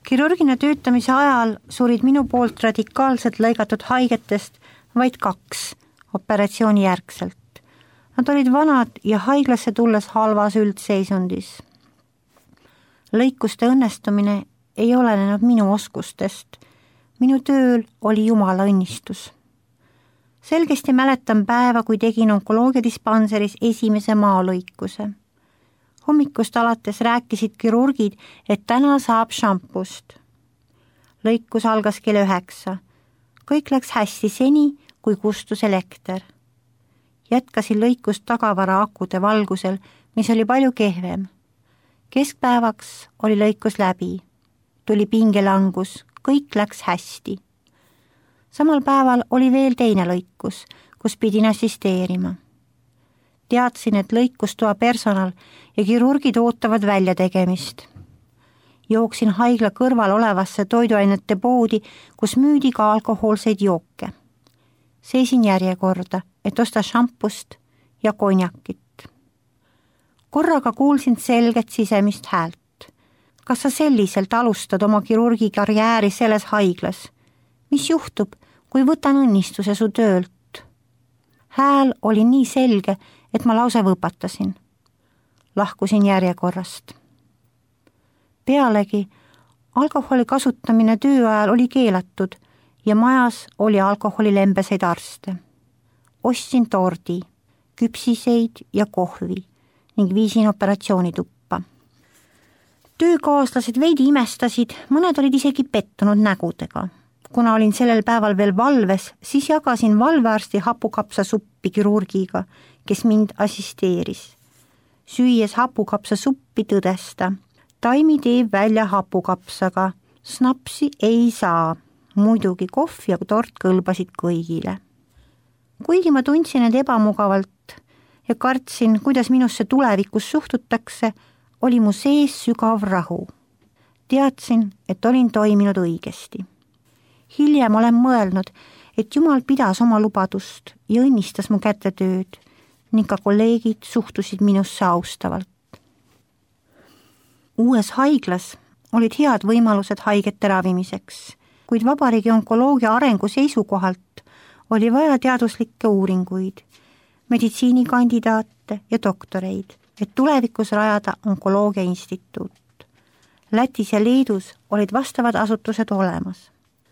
Kirurgina töötamise ajal surid minu poolt radikaalselt lõigatud haigetest vaid 2 operatsiooni järgselt. Nad olid vanad ja haiglasse tulles halvas üldseisundis. Lõikuste õnnestumine ei olenenud minu oskustest. Minu tööl oli Jumala õnnistus. Selgesti mäletan päeva, kui tegin onkoloogiadispanseris esimese maalõikuse. Hommikust alates rääkisid kirurgid, et täna saab šampust. Lõikus algas kell 9. Kõik läks hästi seni, kui kustus elekter. Jätkasin lõikust tagavara akude valgusel, mis oli palju kehvem. Keskpäevaks oli lõikus läbi. Tuli pingelangus, kõik läks hästi. Samal päeval oli veel teine lõikus, kus pidin assisteerima. Teadsin, et lõikustoa personal ja kirurgid ootavad väljategemist. Jooksin haigla kõrval olevasse toiduainete poodi, kus müüdi ka alkohoolseid jooke. Seisin järjekorda, et osta šampust ja konjakit. Korraga kuulsin selget sisemist häält. Kas sa selliselt alustad oma kirurgi karjääri selles haiglas? Mis juhtub, kui võtan õnnistuse su töölt? Hääl oli nii selge, et ma lausa võpatasin. Lahkusin järjekorrast. Pealegi, alkoholi kasutamine töö ajal oli keelatud ja majas oli alkoholilembeseid arste. Ostsin tordi, küpsiseid ja kohvi ning viisin operatsioonituppa. Töökaaslased veidi imestasid, mõned olid isegi pettunud nägudega. Kuna olin sellel päeval veel valves, siis jagasin valvearsti hapukapsasuppi kirurgiga, kes mind assisteeris. Süües hapukapsasuppi tõdes ta. Taimi teeb välja hapukapsaga. Snapsi ei saa. Muidugi kohv ja tort kõlbasid kõigile. Kuigi ma tundsin end ebamugavalt ja kartsin, kuidas minusse tulevikus suhtutakse, oli mu sees sügav rahu. Teadsin, et olin toiminud õigesti. Hiljem olen mõelnud, et Jumal pidas oma lubadust ja õnnistas mu kätetööd ning ka kolleegid suhtusid minusse austavalt. Uues haiglas olid head võimalused haigete ravimiseks, kuid vabariigi onkoloogia arengu seisukohalt oli vaja teaduslikke uuringuid, meditsiinikandidaate ja doktoreid, et tulevikus rajada onkoloogia instituut. Lätis ja Leedus olid vastavad asutused olemas.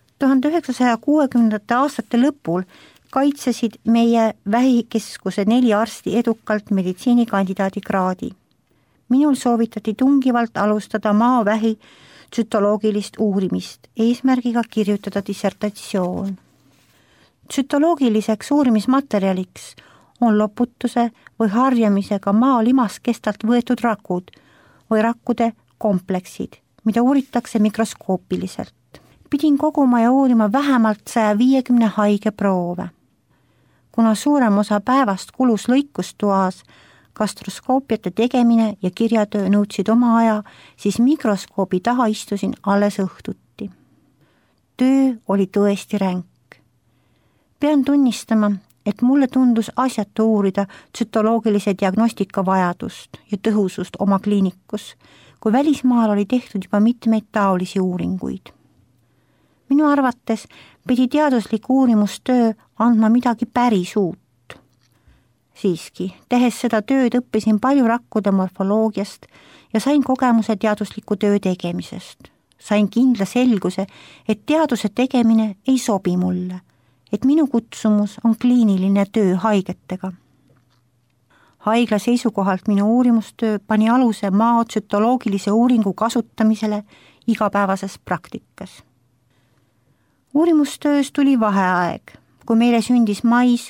1960. aastate lõpul kaitsesid meie vähikeskuse 4 arsti edukalt meditsiinikandidaadi kraadi. Minul soovitati tungivalt alustada maavähi tsütoloogilist uurimist eesmärgiga kirjutada dissertatsioon. Tsütoloogiliseks uurimismaterjaliks on loputuse või harjamisega maalimaskestalt võetud rakud või rakkude kompleksid, mida uuritakse mikroskoopiliselt. Pidin koguma ja uurima vähemalt 150 haige proove. Kuna suurem osa päevast kulus lõikustoas, gastroskoopiate tegemine ja kirjatöö nõudsid oma aja, siis mikroskoobi taha istusin alles õhtuti. Töö oli tõesti ränk. Pean tunnistama, et mulle tundus asjatu uurida tsütoloogilise diagnostika vajadust ja tõhusust oma kliinikus, kui välismaal oli tehtud juba mitmeid taolisi uuringuid. Minu arvates pidi teaduslik uurimustöö andma midagi päris uut. Siiski, tehes seda tööd õppisin palju rakkude morfoloogiast ja sain kogemuse teadusliku töö tegemisest. Sain kindla selguse, et teaduse tegemine ei sobi mulle, et minu kutsumus on kliiniline töö haigetega. Haigla seisukohalt minu uurimustöö pani aluse maatsütoloogilise uuringu kasutamisele igapäevases praktikas. Uurimustöös tuli vaheaeg, kui meile sündis mais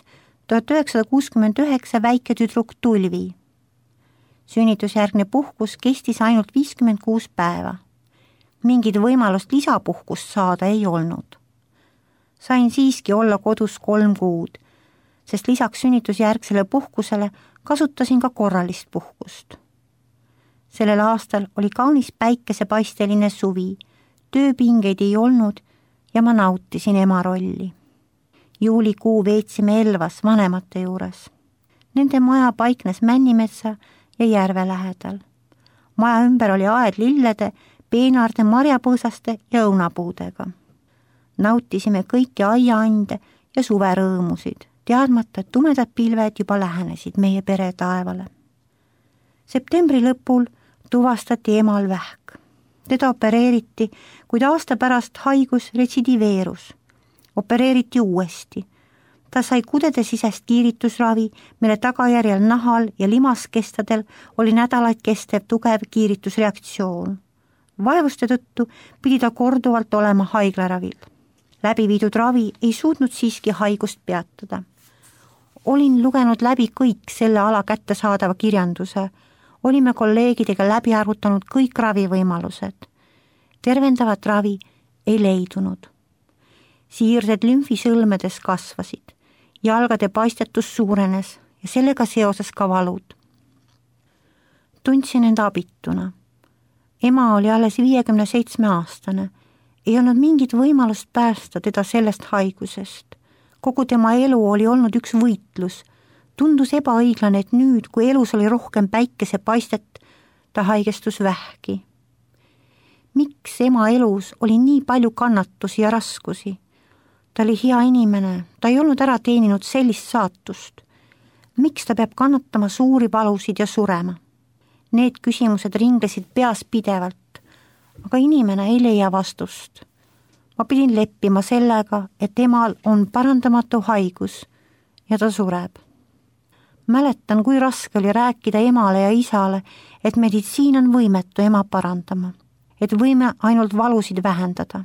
1969 väike tüdruk Tulvi. Sünnitusjärgne puhkus kestis ainult 56 päeva. Mingit võimalust lisapuhkust saada ei olnud. Sain siiski olla kodus 3 kuud, sest lisaks sünnitusjärgsele puhkusele kasutasin ka korralist puhkust. Sellel aastal oli kaunis päikesepaisteline suvi, tööpingeid ei olnud ja ma nautisin ema rolli. Juulikuu veetsime Elvas vanemate juures. Nende maja paiknes Männimetsa ja järve lähedal. Maja ümber oli aed lillede, peenaarde, marjapõõsaste ja õunapuudega. Nautisime kõiki aiaande ja suverõõmusid, teadmata, et tumedad pilved juba lähenesid meie pere taevale. Septembri lõpul tuvastati emal vähk. Teda opereeriti, kuid aasta pärast haigus retsidiveerus. Opereeriti uuesti. Ta sai kudedesisest kiiritusravi, mille tagajärjel nahal ja limaskestadel oli nädalaid kestev tugev kiiritusreaktsioon. Vaevuste tõttu pidi ta korduvalt olema haiglaravil. Läbiviidud ravi ei suutnud siiski haigust peatada. Olin lugenud läbi kõik selle ala kättesaadava kirjanduse. Olime kolleegidega läbi arvutanud kõik ravivõimalused. Tervendavat ravi ei leidunud. Siirded lümfisõlmedes kasvasid, jalgade paistetus suurenes ja sellega seoses ka valud. Tundsin end abituna. Ema oli alles 57-aastane, ei olnud mingit võimalust päästa teda sellest haigusest. Kogu tema elu oli olnud üks võitlus. Tundus ebaõiglane, et nüüd, kui elus oli rohkem päikesepaistet, ta haigestus vähki. Miks ema elus oli nii palju kannatusi ja raskusi? Ta oli hea inimene, ta ei olnud ära teeninud sellist saatust. Miks ta peab kannatama suuri valusid ja surema? Need küsimused ringlesid peas pidevalt, aga inimene ei leia vastust. Ma pidin leppima sellega, et emal on parandamatu haigus ja ta sureb. Mäletan, kui raske oli rääkida emale ja isale, et meditsiin on võimetu ema parandama, et võime ainult valusid vähendada.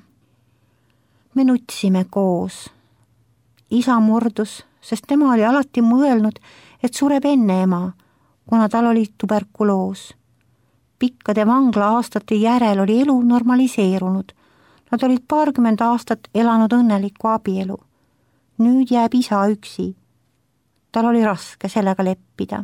Me nutsime koos. Isa murdus, sest tema oli alati mõelnud, et sureb enne ema, kuna tal oli tuberkuloos. Pikkade vangla aastate järel oli elu normaliseerunud. Nad olid 20 aastat elanud õnnelikku abielu. Nüüd jääb isa üksi. Tal oli raske sellega leppida.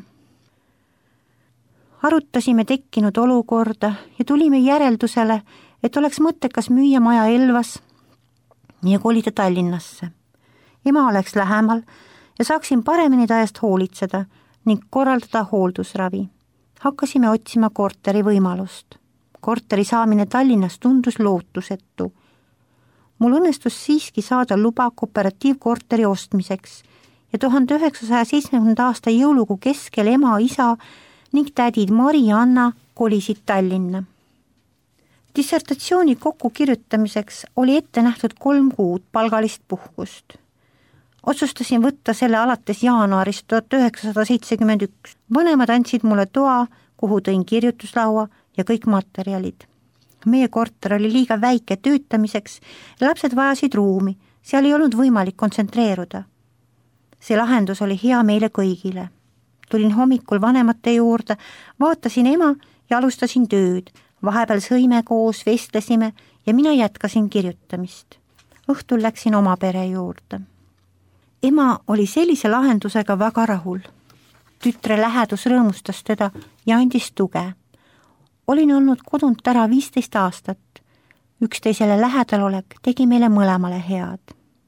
Arutasime tekkinud olukorda ja tulime järeldusele, et oleks mõttekas müüa maja Elvas ja kolida Tallinnasse. Ema oleks lähemal ja saaksin paremini ta eest hoolitseda ning korraldada hooldusravi. Hakkasime otsima korteri võimalust. Korteri saamine Tallinnas tundus lootusetu. Mul õnnestus siiski saada luba kooperatiivkorteri ostmiseks ja 1970. aasta jõulukuu keskel ema, isa ning tädid Mari ja Anna kolisid Tallinna. Dissertatsiooni kokkukirjutamiseks oli ette nähtud 3 kuud palgalist puhkust. Otsustasin võtta selle alates jaanuarist 1971. Vanemad andsid mulle toa, kuhu tõin kirjutuslaua ja kõik materjalid. Meie korter oli liiga väike töötamiseks ja lapsed vajasid ruumi, seal ei olnud võimalik kontsentreeruda. See lahendus oli hea meile kõigile. Tulin hommikul vanemate juurde, vaatasin ema ja alustasin tööd. Vahepeal sõime koos, vestlesime ja mina jätkasin kirjutamist. Õhtul läksin oma pere juurde. Ema oli sellise lahendusega väga rahul. Tütre lähedus rõõmustas teda ja andis tuge. Olin olnud kodunt ära 15 aastat. Üksteisele lähedal olek tegi meile mõlemale head.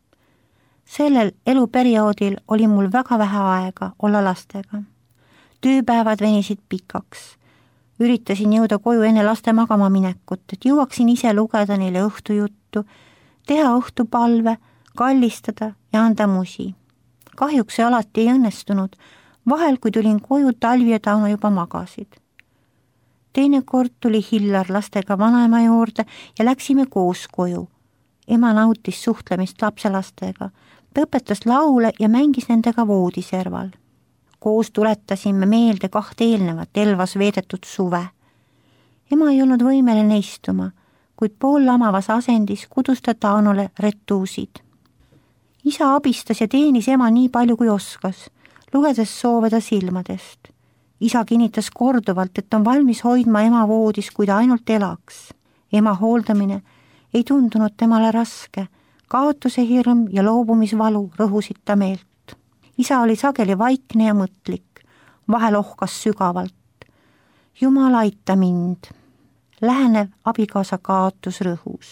Sellel eluperioodil oli mul väga vähe aega olla lastega. Tööpäevad venisid pikaks. Üritasin jõuda koju enne laste magama minekut, et jõuaksin ise lugeda neile õhtujuttu, teha õhtupalve, kallistada ja anda musi. Kahjuks see alati ei õnnestunud. Vahel, kui tulin koju, Talvi ja Tauno juba magasid. Teinekord tuli Hillar lastega vanaema juurde ja läksime koos koju. Ema nautis suhtlemist lapselastega, ta õpetas laule ja mängis nendega voodiserval. Koos tuletasime meelde 2 eelnevat Elvas veedetud suve. Ema ei olnud võimeline istuma, kuid poollamavas asendis kudus ta Taunole retuusid. Isa abistas ja teenis ema nii palju kui oskas, lugedes soove ta silmadest. Isa kinnitas korduvalt, et on valmis hoidma ema voodis, kui ta ainult elaks. Ema hooldamine ei tundunud temale raske, kaotuse hirm ja loobumisvalu rõhusid ta meelt. Isa oli sageli vaikne ja mõtlik, vahel ohkas sügavalt. Jumal, aita mind. Lähenev abikaasa kaotus rõhus.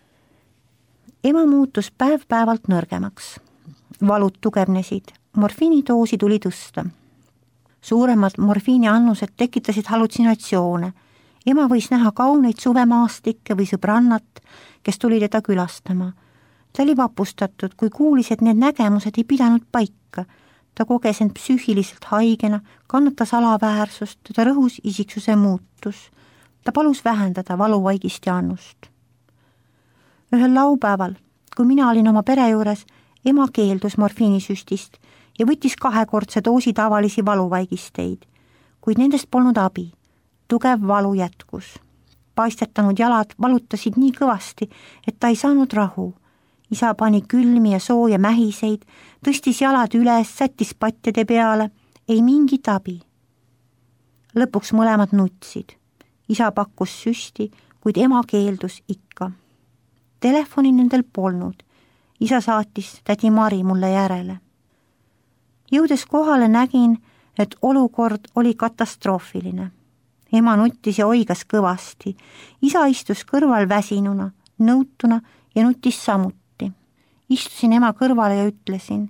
Ema muutus päev-päevalt nõrgemaks. Valud tugevnesid, morfiinidoosi tuli tõsta. Suuremad morfiiniannused tekitasid hallutsinatsioone. ema võis näha kauneid suvemaastikke või sõbrannat, kes tuli teda külastama. Ta oli vapustatud, kui kuulis, et need nägemused ei pidanud paika. Ta koges end psüühiliselt haigena, kannatas alaväärsust, ta rõhus isiksuse muutus. Ta palus vähendada valuvaigisti annust. Ühel laupäeval, kui mina olin oma pere juures, ema keeldus morfiinisüstist ja võttis 2-kordse doosi tavalisi valuvaigisteid, kuid nendest polnud abi. Tugev valu jätkus. Paistetanud jalad valutasid nii kõvasti, et ta ei saanud rahu. Isa pani külmi ja sooja mähiseid, tõstis jalad üles, sättis patjade peale, ei mingit abi. Lõpuks mõlemad nutsid. Isa pakkus süsti, kuid ema keeldus ikka. Telefoni nendel polnud. Isa saatis tädi Mari mulle järele. Jõudes kohale nägin, et olukord oli katastroofiline. Ema nuttis ja oigas kõvasti. Isa istus kõrval väsinuna, nõutuna ja nutis samuti. Istusin ema kõrvale ja ütlesin,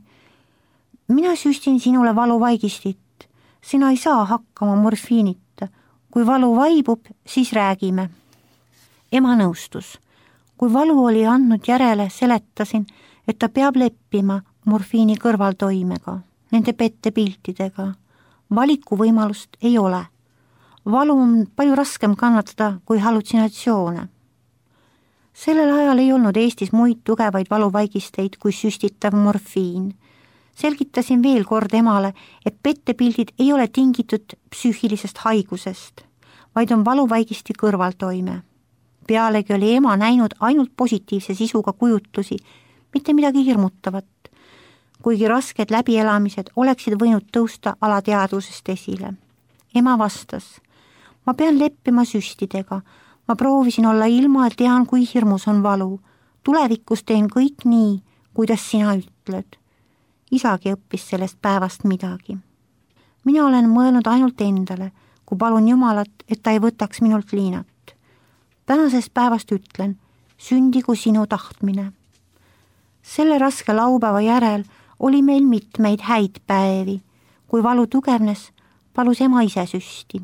mina süstin sinule valuvaigistit. Sina ei saa hakkama morfiinita. Kui valu vaibub, siis räägime. Ema nõustus. Kui valu oli andnud järele, seletasin, et ta peab leppima morfiini kõrvaltoimega, nende pettepiltidega. Valikuvõimalust ei ole. Valu on palju raskem kannatada kui hallutsinatsioone. Sellel ajal ei olnud Eestis muid tugevaid valuvaigisteid kui süstitav morfiin. Selgitasin veel kord emale, et pettepildid ei ole tingitud psüühilisest haigusest, vaid on valuvaigisti kõrvaltoime. Pealegi oli ema näinud ainult positiivse sisuga kujutlusi, mitte midagi hirmutavat, kuigi rasked läbielamised oleksid võinud tõusta alateadvusest esile. Ema vastas, ma pean leppima süstidega, ma proovisin olla ilma, et tean, kui hirmus on valu. Tulevikus teen kõik nii, kuidas sina ütled. Isagi õppis sellest päevast midagi. Mina olen mõelnud ainult endale, kui palun Jumalat, et ta ei võtaks minult liinat. Tänasest päevast ütlen, sündigu sinu tahtmine. Selle raske laupäeva järel oli meil mitmeid häid päevi. Kui valu tugevnes, palus ema ise süsti.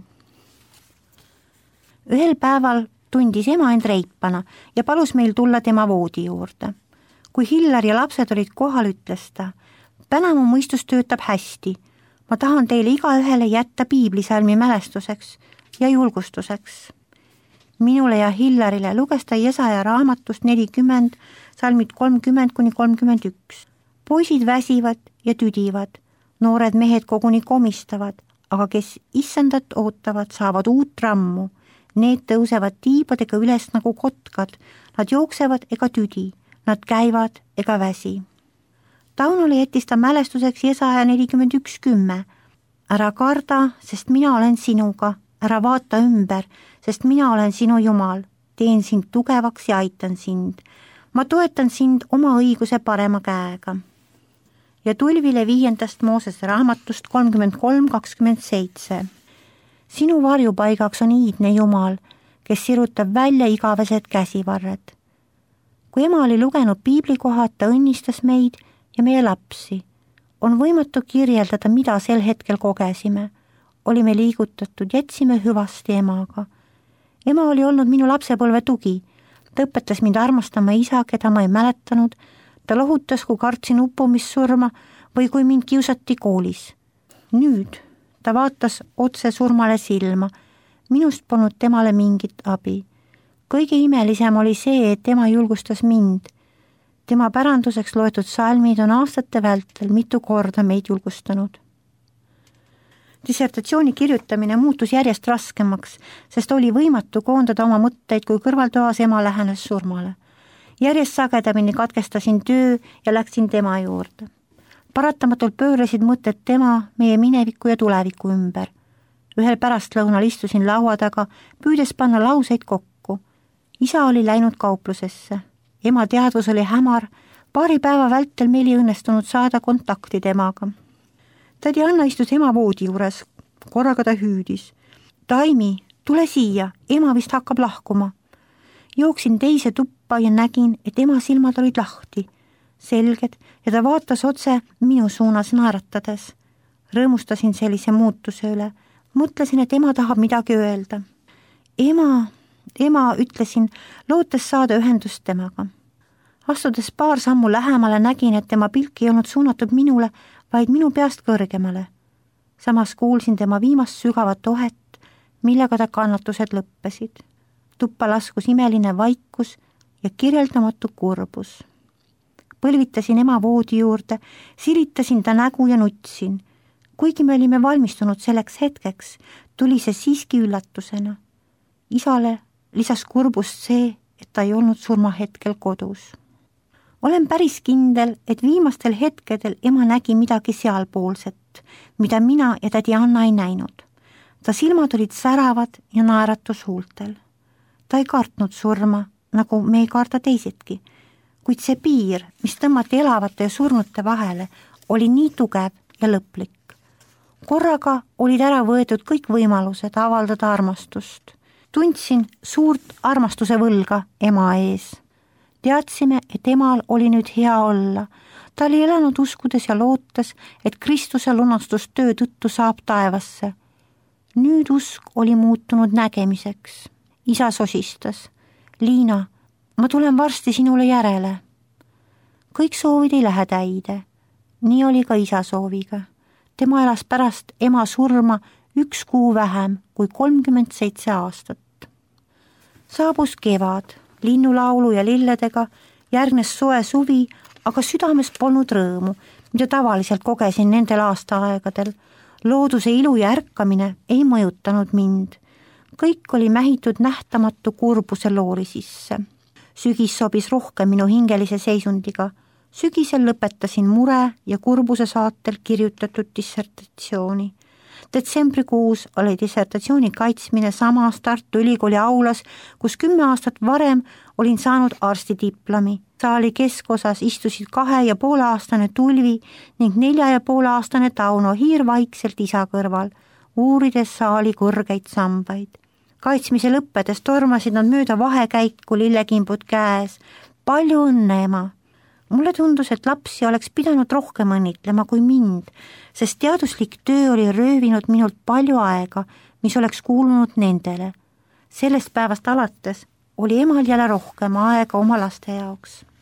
Ühel päeval tundis ema end reipana ja palus meil tulla tema voodi juurde. Kui Hillar ja lapsed olid kohal, ütles ta, täna mu mõistus töötab hästi. Ma tahan teile igaühele jätta piiblisalmi mälestuseks ja julgustuseks. Minule ja Hillarile luges ta Jesaja raamatust 40, salmid 30-31. Poisid väsivad ja tüdivad, noored mehed koguni komistavad, aga kes issandat ootavad, saavad uut rammu. Need tõusevad tiibadega üles nagu kotkad, nad jooksevad ega tüdi, nad käivad ega väsi. Taunule jättis ta mälestuseks Jesaja 41:10. Ära karda, sest mina olen sinuga, ära vaata ümber, sest mina olen sinu Jumal, teen sind tugevaks ja aitan sind. Ma toetan sind oma õiguse parema käega. Ja Tulvile 5. Moosese raamatust 33:27. Sinu varjupaigaks on iidne Jumal, kes sirutab välja igavesed käsivarred. Kui ema oli lugenud piiblikohad, ta õnnistas meid ja meie lapsi. On võimatu kirjeldada, mida sel hetkel kogesime. Olime liigutatud, jätsime hüvasti emaga. Ema oli olnud minu lapsepõlve tugi. Ta õpetas mind armastama isa, keda ma ei mäletanud. Ta lohutas, kui kartsin uppumissurma või kui mind kiusati koolis. Nüüd ta vaatas otse surmale silma. Minust polnud temale mingit abi. Kõige imelisem oli see, et tema julgustas mind. Tema päranduseks loetud salmid on aastate vältel mitu korda meid julgustanud. Dissertatsiooni kirjutamine muutus järjest raskemaks, sest oli võimatu koondada oma mõtteid, kui kõrvaltoas ema lähenes surmale. Järjest sagedamini katkestasin töö ja läksin tema juurde. Paratamatult pöörasid mõtted tema, meie mineviku ja tuleviku ümber. Ühel pärastlõunal istusin laua taga, püüdes panna lauseid kokku. Isa oli läinud kauplusesse. Ema teadvus oli hämar, paari päeva vältel meil ei õnnestunud saada kontakti temaga. Tädi Anna istus ema voodi juures, korraga ta hüüdis. Taimi, tule siia, ema vist hakkab lahkuma. Jooksin teise tuppa ja nägin, et ema silmad olid lahti, selged ja ta vaatas otse minu suunas naeratades. Rõõmustasin sellise muutuse üle, mõtlesin, et ema tahab midagi öelda. ema, ütlesin, lootes saada ühendust temaga. Astudes paar sammu lähemale nägin, et tema pilk ei olnud suunatud minule, vaid minu peast kõrgemale. Samas kuulsin tema viimast sügavat ohet, millega ta kannatused lõppesid. Tuppa laskus imeline vaikus ja kirjeldamatu kurbus. Põlvitasin ema voodi juurde, silitasin ta nägu ja nutsin. Kuigi me olime valmistunud selleks hetkeks, tuli see siiski üllatusena. Isale lisas kurbust see, et ta ei olnud surmahetkel kodus. Olen päris kindel, et viimastel hetkedel ema nägi midagi sealpoolset, mida mina ja tädi Anna ei näinud. Ta silmad olid säravad ja naeratus huultel. Ta ei kartnud surma, nagu me ei karda teisedki, kuid see piir, mis tõmmati elavate ja surnute vahele, oli nii tugev ja lõplik. Korraga olid ära võetud kõik võimalused avaldada armastust. Tundsin suurt armastuse võlga ema ees. Teadsime, et emal oli nüüd hea olla. Ta oli elanud uskudes ja lootes, et Kristuse lunastustöö tõttu saab taevasse. Nüüd usk oli muutunud nägemiseks. Isa sosistas. Liina, ma tulen varsti sinule järele. Kõik soovid ei lähe täide. Nii oli ka isa sooviga. Tema elas pärast ema surma 1 kuu vähem kui 37 aastat. Saabus kevad, linnulaulu ja lilledega, järgnes soe suvi, aga südames polnud rõõmu, mida tavaliselt kogesin nendel aastaaegadel. Looduse ilu ja ärkamine ei mõjutanud mind. Kõik oli mähitud nähtamatu kurbuse loori sisse. Sügis sobis rohkem minu hingelise seisundiga. Sügisel lõpetasin mure ja kurbuse saatel kirjutatud dissertatsiooni. Detsembrikuus oli dissertatsiooni kaitsmine samas Tartu Ülikooli aulas, kus 10 aastat varem olin saanud arstidiplomi. Saali keskosas istusid 2,5-aastane Tulvi ning 4,5-aastane Tauno Hiir vaikselt isa kõrval, uurides saali kõrgeid sambaid. Kaitsmise lõppedes tormasid nad mööda vahekäiku lillekimbud käes. Palju õnne, ema! Mulle tundus, et lapsi oleks pidanud rohkem õnnitlema kui mind, sest teaduslik töö oli röövinud minult palju aega, mis oleks kuulunud nendele. Sellest päevast alates oli emal jälle rohkem aega oma laste jaoks.